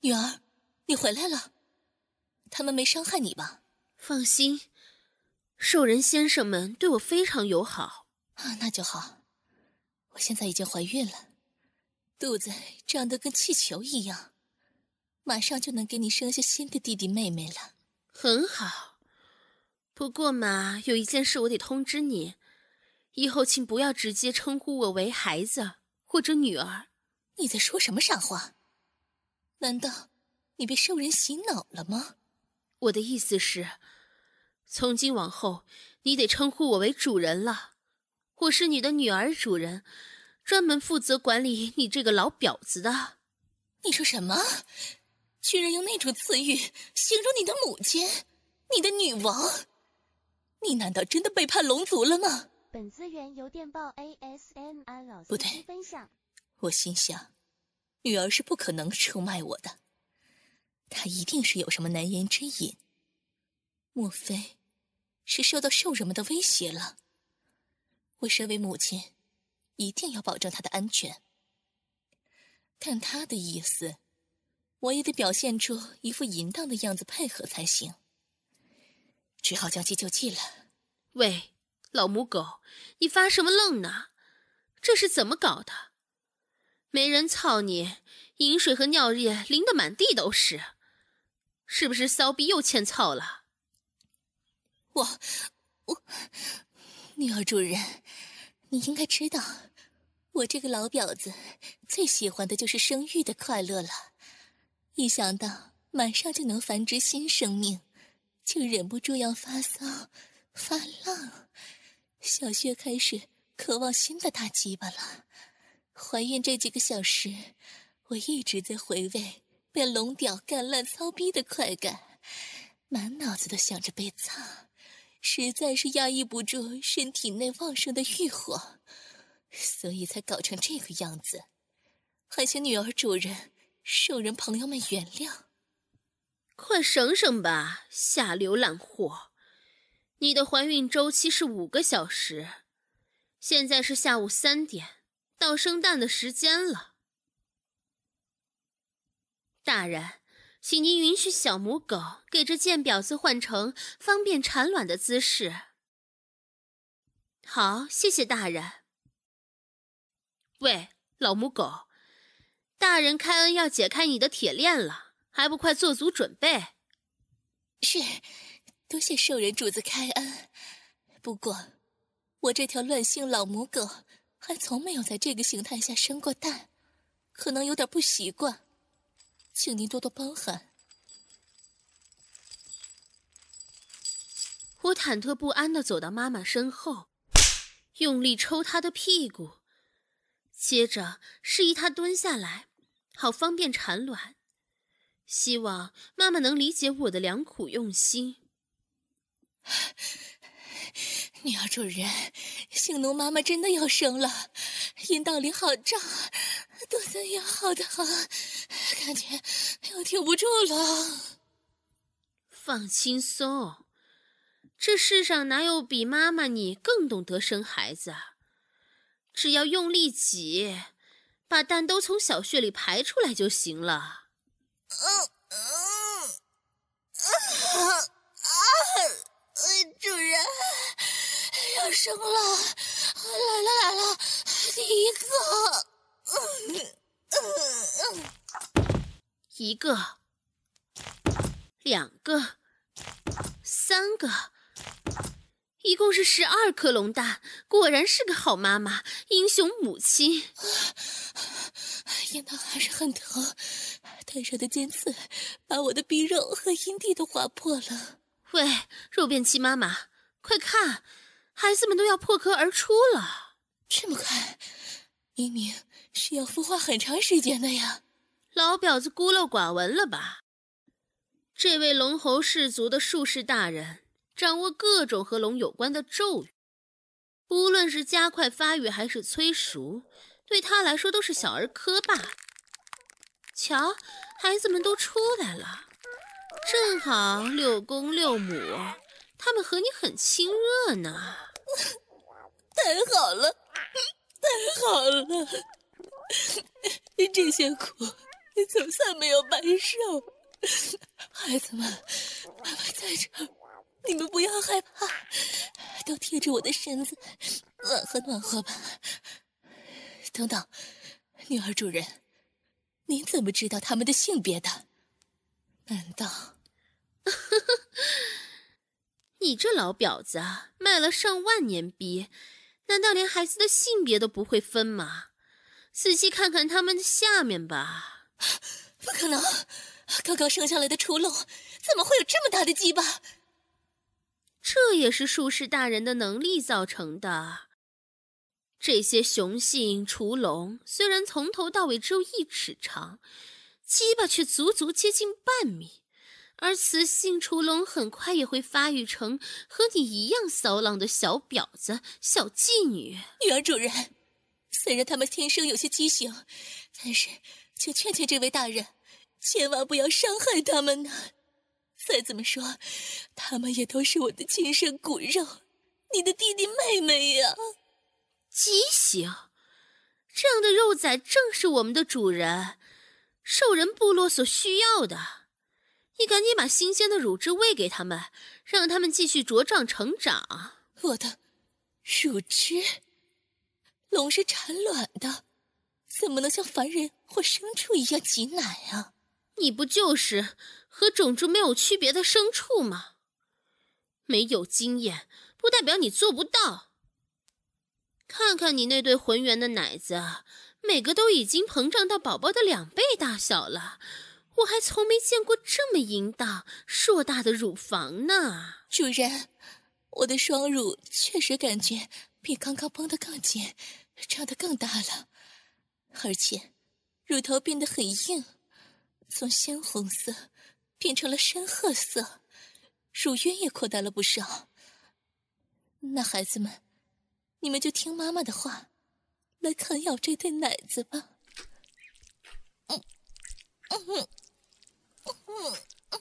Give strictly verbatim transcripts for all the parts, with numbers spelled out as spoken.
女儿，你回来了，他们没伤害你吧？ 放心，兽人先生们对我非常友好。 啊，那就好。我现在已经怀孕了，肚子胀得跟气球一样，马上就能给你生下新的弟弟妹妹了。 很好，不过嘛，有一件事我得通知你，以后请不要直接称呼我为孩子或者女儿。 你在说什么傻话？难道你被兽人洗脑了吗？ 我的意思是，从今往后你得称呼我为主人了。我是你的女儿主人，专门负责管理你这个老婊子的。 你说什么？居然用那种词语形容你的母亲，你的女王？你难道真的背叛龙族了吗？ 本资源由电报 A S M R 老不对， 司机分享。 我心想，女儿是不可能出卖我的，她一定是有什么难言之隐。莫非是受到兽人们的威胁了？我身为母亲，一定要保证她的安全。看她的意思，我也得表现出一副淫荡的样子配合才行。只好将计就计了。 喂，老母狗，你发什么愣呢？这是怎么搞的？没人操你，饮水和尿液淋得满地都是，是不是骚逼又欠操了？ 我我女儿主人，你应该知道，我这个老婊子最喜欢的就是生育的快乐了。一想到马上就能繁殖新生命，就忍不住要发骚发浪，小穴开始渴望新的大鸡巴了。怀孕这几个小时，我一直在回味被龙屌干烂操逼的快感，满脑子都想着被操，实在是压抑不住身体内旺盛的欲火，所以才搞成这个样子，还请女儿主人、兽人朋友们原谅。 快省省吧，下流烂货！你的怀孕周期是五个小时，现在是下午三点，到生蛋的时间了。大人，请您允许小母狗给这贱婊子换成方便产卵的姿势。好，谢谢大人。喂，老母狗，大人开恩要解开你的铁链了，还不快做足准备？ 是，多谢兽人主子开恩。不过，我这条乱性老母狗还从没有在这个形态下生过蛋，可能有点不习惯，请您多多包涵。 我忐忑不安地走到妈妈身后，用力抽她的屁股，接着示意她蹲下来，好方便产卵。希望妈妈能理解我的良苦用心。 女儿主人，性奴妈妈真的要生了，阴道里好胀，肚子也好疼，感觉要挺不住了。 放轻松，这世上哪有比妈妈你更懂得生孩子啊？只要用力挤，把蛋都从小穴里排出来就行了。 嗯嗯啊啊！主人要生了，来了来了，第一个，嗯嗯嗯， 一个，两个，三个，一共是十二颗龙蛋，果然是个好妈妈，英雄母亲。 阴道还是很疼，蛋上的尖刺把我的逼肉和阴蒂都划破了。 喂，肉便器妈妈，快看，孩子们都要破壳而出了。 这么快？明明需要孵化很长时间的呀。 老婊子孤陋寡闻了吧？这位龙侯氏族的术士大人掌握各种和龙有关的咒语，无论是加快发育还是催熟，对他来说都是小儿科罢了。瞧，孩子们都出来了，正好六公六母，他们和你很亲热呢。 太好了，太好了！这些苦你总算没有白受。孩子们，爸爸在这儿，你们不要害怕，都贴着我的身子，暖和暖和吧。等等，女儿主人，您怎么知道他们的性别的？难道…… 你这老婊子卖了上万年逼，难道连孩子的性别都不会分吗？仔细看看他们的下面吧。 不可能，刚刚生下来的雏龙怎么会有这么大的鸡巴？ 这也是术士大人的能力造成的。这些雄性雏龙虽然从头到尾只有一尺长，鸡巴却足足接近半米。而雌性雏龙很快也会发育成和你一样骚浪的小婊子、小妓女。 女儿主人，虽然他们天生有些畸形，但是就劝劝这位大人，千万不要伤害他们呢。再怎么说，他们也都是我的亲生骨肉，你的弟弟妹妹呀。 畸形？这样的肉仔正是我们的主人，兽人部落所需要的。你赶紧把新鲜的乳汁喂给他们，让他们继续茁壮成长。 我的乳汁？龙是产卵的，怎么能像凡人或牲畜一样挤奶啊？ 你不就是和种族没有区别的牲畜吗？没有经验不代表你做不到。看看你那对浑圆的奶子，每个都已经膨胀到宝宝的两倍大小了。我还从没见过这么淫荡硕大的乳房呢。 主人，我的双乳确实感觉比刚刚绷得更紧，长得更大了，而且乳头变得很硬，从鲜红色变成了深褐色，乳晕也扩大了不少。那孩子们，你们就听妈妈的话，来啃咬这对奶子吧。嗯嗯嗯嗯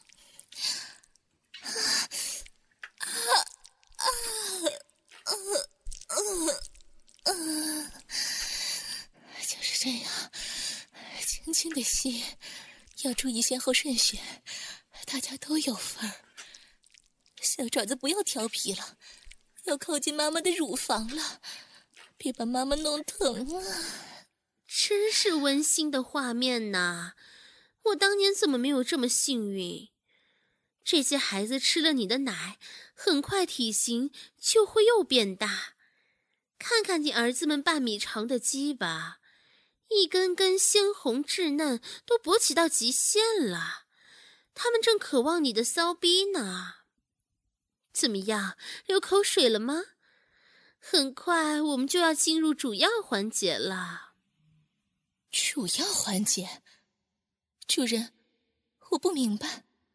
啊啊啊啊啊！就是这样，轻轻的吸，要注意先后顺序，大家都有份儿。小爪子不要调皮了，要靠近妈妈的乳房了，别把妈妈弄疼啊！ 真是温馨的画面呐！我当年怎么没有这么幸运？这些孩子吃了你的奶，很快体型就会又变大。看看你儿子们半米长的鸡巴，一根根鲜红稚嫩，都勃起到极限了。他们正渴望你的骚逼呢。怎么样，流口水了吗？很快我们就要进入主要环节了。 主要环节？主人，我不明白。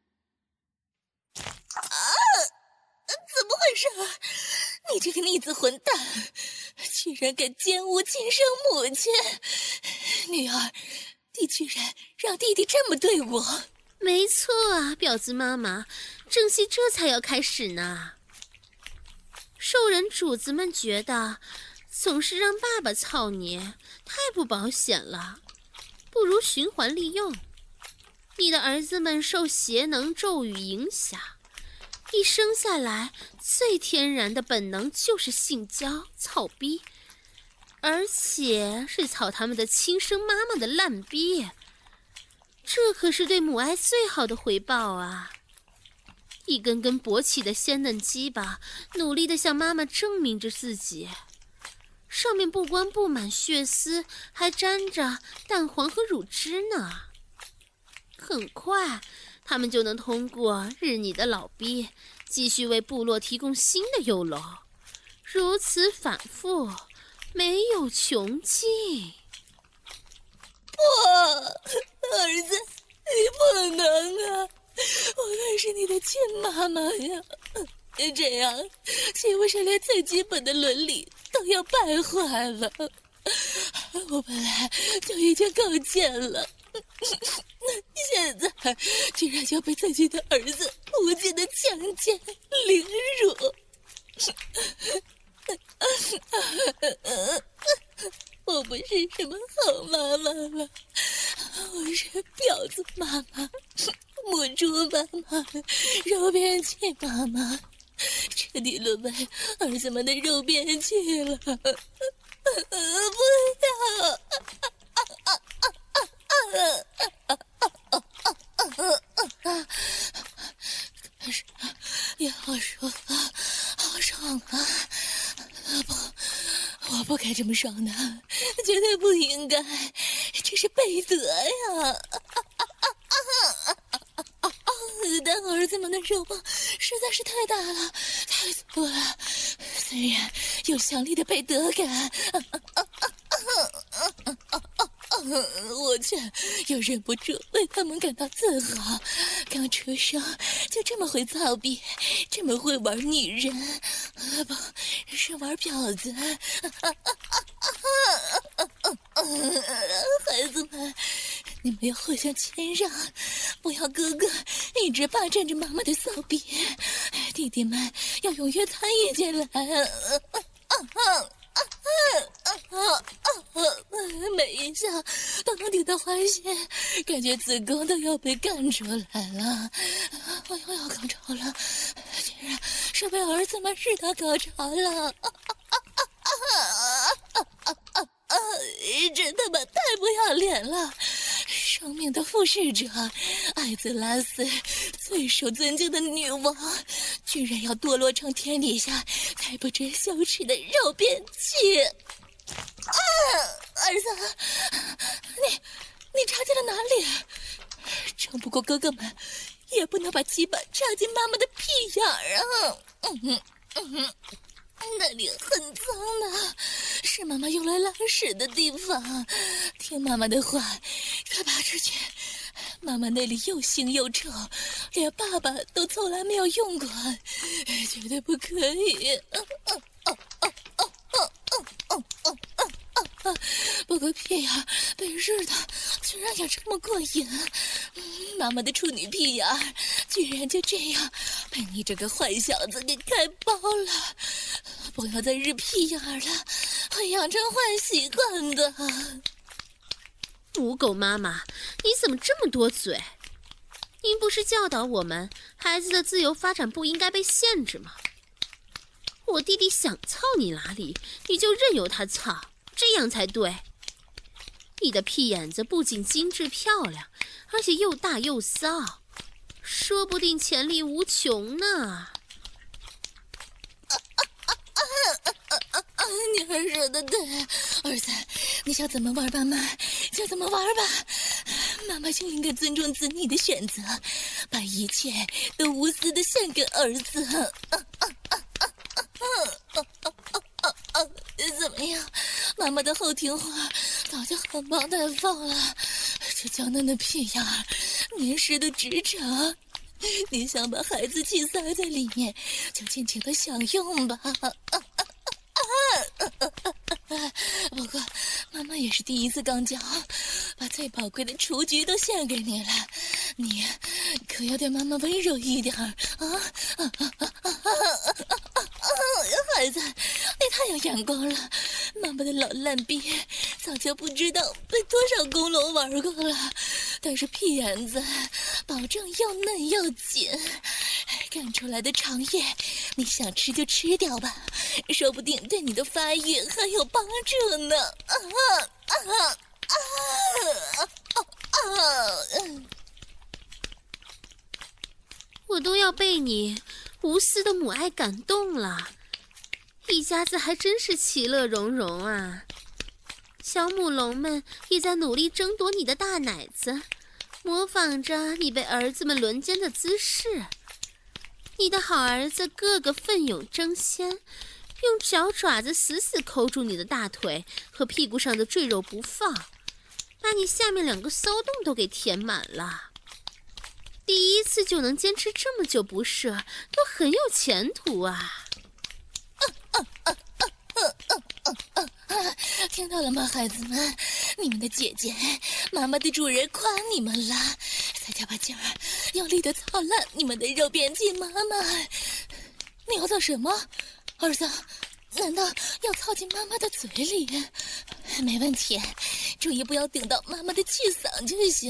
啊！怎么回事？你这个逆子混蛋，居然敢奸污亲生母亲！女儿，你居然让弟弟这么对我！ 没错啊，婊子妈妈，正戏这才要开始呢。兽人主子们觉得总是让爸爸操你太不保险了，不如循环利用。你的儿子们受邪能咒语影响，一生下来最天然的本能就是性交操逼，而且是操他们的亲生妈妈的烂逼。这可是对母爱最好的回报啊！一根根勃起的鲜嫩鸡巴努力地向妈妈证明着自己，上面不光布满血丝，还沾着蛋黄和乳汁呢。很快他们就能通过日你的老逼继续为部落提供新的优楼，如此反复，没有穷尽。 不，儿子，你不能啊！我可是你的亲妈妈呀！这样岂不是连最基本的伦理都要败坏了？我本来就已经够贱了，现在居然要被自己的儿子无尽的强奸凌辱！我不是什么好妈妈了， 我是婊子妈妈，母猪妈妈，肉便器妈妈，彻底沦为儿子们的肉便器了。不要！可是也好舒服，好爽啊！不，我不该这么爽的，绝对不应该，这是背德呀！但儿子们的肉棒实在是太大了，太粗了，虽然有强烈的背德感，我却又忍不住为他们感到自豪。刚出生就这么会操逼，这么会玩女人，啊不是玩婊子。孩子们，你们要互相谦让，不要哥哥一直霸占着妈妈的骚逼，弟弟们要踊跃参与进来。每一下都能顶到花线，感觉子宫都要被干出来了。我又要高潮了，竟然是被儿子们日到高潮了。真他妈太不要脸了！生命的复制者，艾泽拉斯最受尊敬的女王，居然要堕落成天底下才不知羞耻的肉便器！啊，儿子，你你插进了哪里？撑不过哥哥们，也不能把鸡巴插进妈妈的屁眼儿啊！嗯哼，嗯哼。那里很脏的，是妈妈用来拉屎的地方。听妈妈的话，快拔出去。妈妈那里又腥又臭，连爸爸都从来没有用过，绝对不可以。不过屁眼被日的居然也这么过瘾，妈妈的处女屁眼居然就这样被你这个坏小子给开包了。不要再日屁眼了，会养成坏习惯的。 母狗妈妈，你怎么这么多嘴？您不是教导我们，孩子的自由发展不应该被限制吗？我弟弟想操你哪里，你就任由他操，这样才对。你的屁眼子不仅精致漂亮，而且又大又骚，说不定潜力无穷呢。 女儿说的对，儿子，你想怎么玩妈妈就怎么玩吧。妈妈就应该尊重子女的选择，把一切都无私的献给儿子。怎么样，妈妈的后庭花早就含苞待放了，这娇嫩的屁眼儿黏实的直肠，你想把孩子气塞在里面，就尽情的享用吧。不过妈妈也是第一次刚交，把最宝贵的雏菊都献给你了，你可要对妈妈温柔一点啊！孩子，你太有眼光了，妈妈的老烂逼早就不知道被多少公龙玩过了，但是屁眼子保证又嫩又紧，干出来的肠液你想吃就吃掉吧，说不定对你的发育很有帮助呢。啊啊啊啊啊！ 我都要被你无私的母爱感动了，一家子还真是其乐融融啊。小母龙们也在努力争夺你的大奶子，模仿着你被儿子们轮奸的姿势。你的好儿子个个奋勇争先，用脚爪子死死抠住你的大腿和屁股上的赘肉不放，把你下面两个骚洞都给填满了。第一次就能坚持这么久不射，都很有前途啊！ 听到了吗，孩子们？你们的姐姐，妈妈的主人夸你们了，再加把劲儿，用力的操烂你们的肉便器妈妈！你要做什么，儿子？难道要操进妈妈的嘴里？ 没问题，注意不要顶到妈妈的气嗓就行。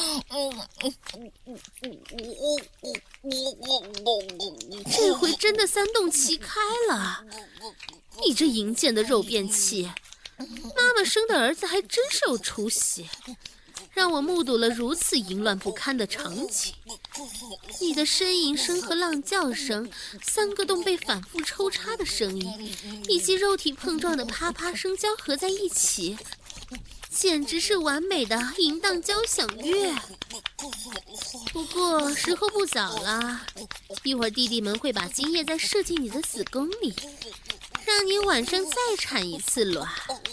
这回真的三动齐开了，你这淫贱的肉便器，妈妈生的儿子还真是有出息，让我目睹了如此淫乱不堪的场景。你的呻吟声和浪叫声，三个洞被反复抽插的声音，以及肉体碰撞的啪啪声交合在一起，简直是完美的淫荡交响乐。不过时候不早了，一会儿弟弟们会把精液再射进你的子宫里，让你晚上再产一次卵。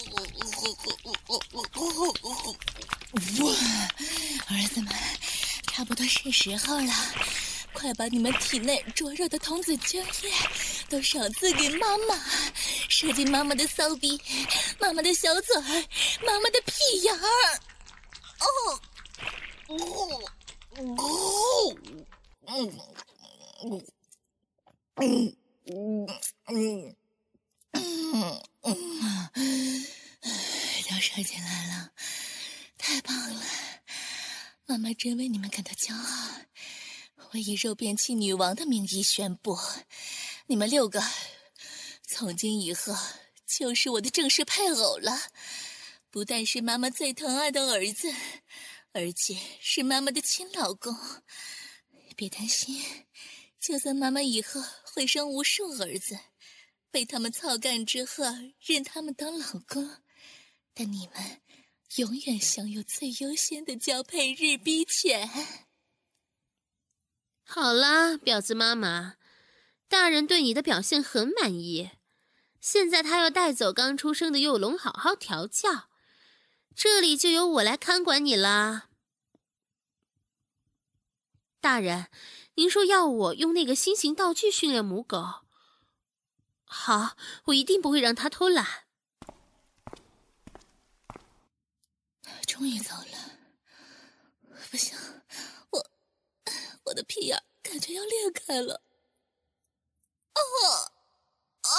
儿子们，差不多是时候了，快把你们体内灼热的童子精液都赏赐给妈妈，射进妈妈的骚逼、妈妈的小嘴儿、妈妈的屁眼儿。哦，哦，哦，嗯嗯嗯嗯嗯嗯，都射进来了，太棒了！妈妈真为你们感到骄傲。我以肉便器女王的名义宣布，你们六个从今以后就是我的正式配偶了，不但是妈妈最疼爱的儿子，而且是妈妈的亲老公。别担心，就算妈妈以后会生无数儿子，被他们操干之后认他们当老公，但你们永远享有最优先的交配日逼权。 好啦，婊子妈妈，大人对你的表现很满意，现在他要带走刚出生的幼龙好好调教，这里就由我来看管你啦。大人，您说要我用那个新型道具训练母狗？好，我一定不会让他偷懒。 终于走了，不行，我我的屁眼感觉要裂开了。啊啊！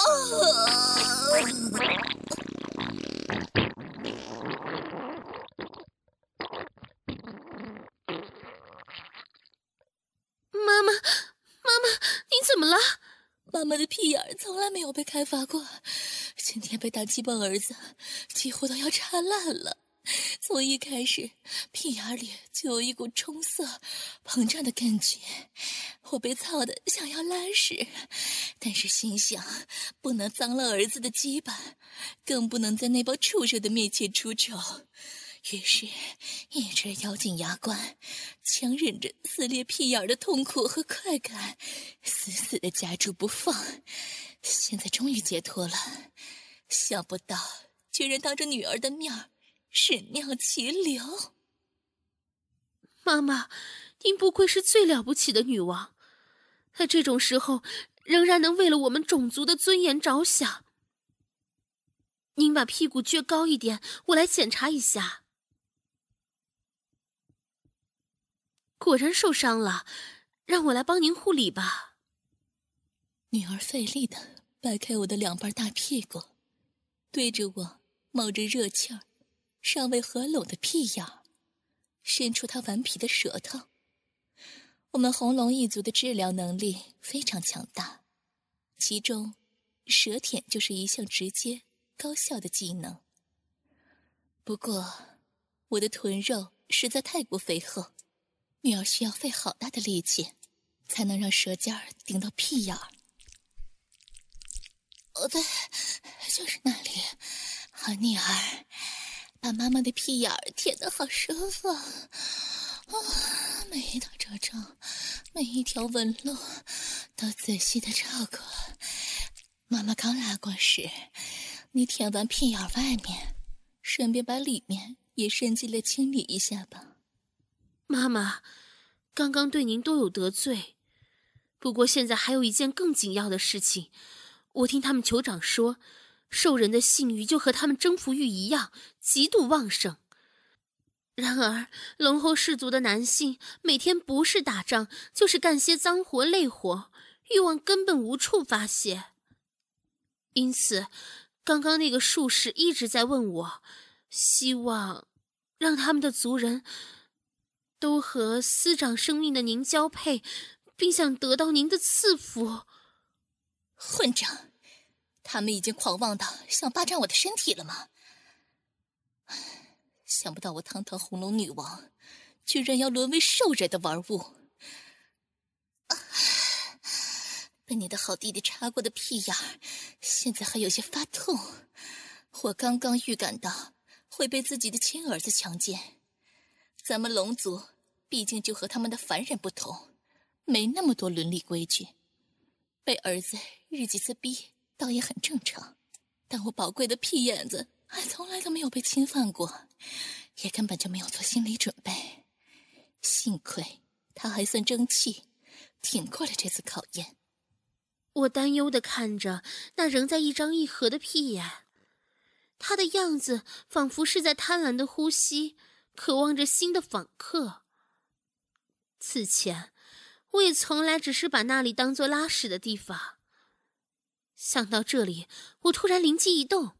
妈妈，妈妈，你怎么了？ 妈妈的屁眼从来没有被开发过，今天被大鸡巴儿子几乎都要插烂了。从一开始，屁眼里就有一股冲塞、膨胀的感觉，我被操得想要拉屎，但是心想不能脏了儿子的鸡巴，更不能在那帮畜生的面前出丑，于是一直咬紧牙关，强忍着撕裂屁眼的痛苦和快感，死死地夹住不放。现在终于解脱了，想不到居然当着女儿的面屎尿齐流。 妈妈，您不愧是最了不起的女王，在这种时候仍然能为了我们种族的尊严着想。您把屁股撅高一点，我来检查一下。果然受伤了，让我来帮您护理吧。 女儿费力地掰开我的两瓣大屁股，对着我冒着热气儿尚未合拢的屁眼儿伸出她顽皮的舌头。我们红龙一族的治疗能力非常强大，其中舌舔就是一项直接高效的技能。不过我的臀肉实在太过肥厚，女儿需要费好大的力气才能让舌尖儿顶到屁眼儿。哦，对，就是那里。好女儿，把妈妈的屁眼儿舔得好舒服啊！每一道褶皱，每一条纹路都仔细的照顾。妈妈刚拉过屎，你舔完屁眼外面，顺便把里面也伸进来清理一下吧。 妈妈，刚刚对您都有得罪，不过现在还有一件更紧要的事情。我听他们酋长说，兽人的性欲就和他们征服欲一样，极度旺盛。然而，龙后氏族的男性每天不是打仗，就是干些脏活累活，欲望根本无处发泄。因此， 刚刚那个术士一直在问我，希望让他们的族人都和司长生命的您交配，并想得到您的赐福。 混账！他们已经狂妄到想霸占我的身体了吗？想不到我堂堂红龙女王，居然要沦为兽人的玩物。啊，被你的好弟弟插过的屁眼儿，现在还有些发痛。我刚刚预感到会被自己的亲儿子强奸。咱们龙族毕竟就和他们的凡人不同，没那么多伦理规矩，被儿子日几次逼倒也很正常。但我宝贵的屁眼子还从来都没有被侵犯过，也根本就没有做心理准备。幸亏他还算争气，挺过了这次考验。 我担忧地看着那仍在一张一合的屁眼，他的样子仿佛是在贪婪的呼吸，渴望着新的访客。此前我也从来只是把那里当作拉屎的地方。想到这里，我突然灵机一动。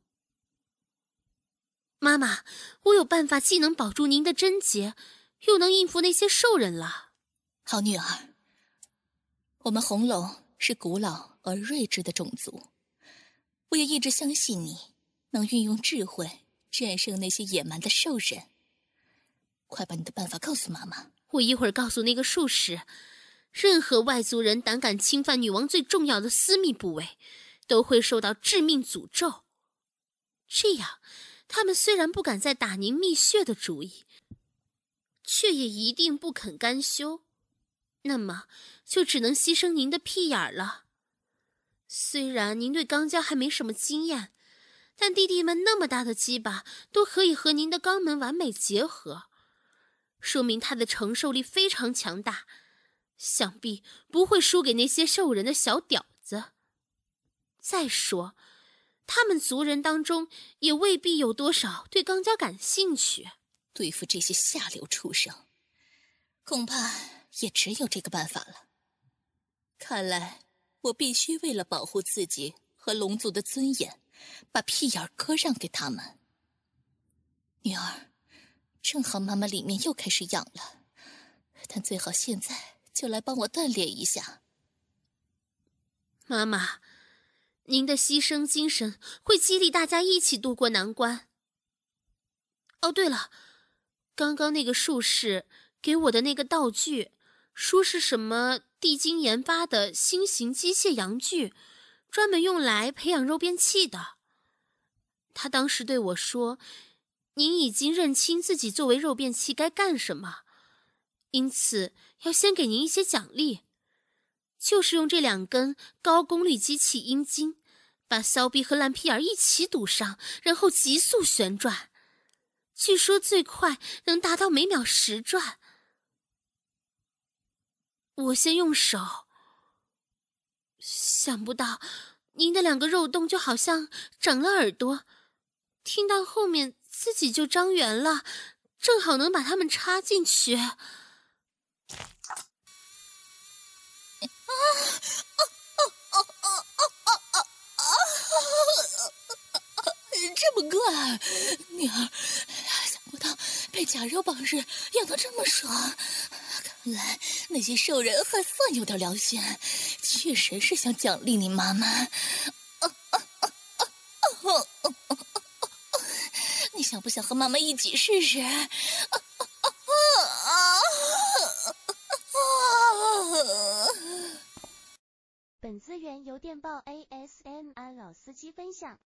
妈妈，我有办法既能保住您的贞洁，又能应付那些兽人了。 好女儿，我们红龙是古老而睿智的种族，我也一直相信你能运用智慧战胜那些野蛮的兽人。快把你的办法告诉妈妈。 我一会儿告诉那个术士，任何外族人胆敢侵犯女王最重要的私密部位，都会受到致命诅咒。这样，他们虽然不敢再打您蜜穴的主意，却也一定不肯甘休。那么，就只能牺牲您的屁眼儿了。虽然您对肛交还没什么经验，但弟弟们那么大的鸡巴都可以和您的肛门完美结合，说明他的承受力非常强大，想必不会输给那些兽人的小屌子。再说，他们族人当中也未必有多少对肛交感兴趣。 对付这些下流畜生，恐怕也只有这个办法了。看来我必须为了保护自己和龙族的尊严，把屁眼割让给他们。女儿，正好妈妈里面又开始痒了，但最好现在就来帮我锻炼一下。 妈妈，您的牺牲精神会激励大家一起渡过难关。哦，对了，刚刚那个术士给我的那个道具，说是什么地精研发的新型机械阳具，专门用来培养肉便器的。他当时对我说，您已经认清自己作为肉便器该干什么，因此要先给您一些奖励，就是用这两根高功率机器阴茎，把骚逼和烂屁眼一起堵上，然后急速旋转，据说最快能达到每秒十转。我先用手，想不到您的两个肉洞就好像长了耳朵，听到后面自己就张圆了，正好能把它们插进去。啊啊啊啊啊啊啊啊！这么快，女儿，想不到被假肉绑时痒得这么爽。看来那些兽人还算有点良心，确实是想奖励你妈妈。啊啊啊啊啊啊啊！你想不想和妈妈一起试试？啊啊啊啊！ 本资源由电报 A S M R 老司机分享。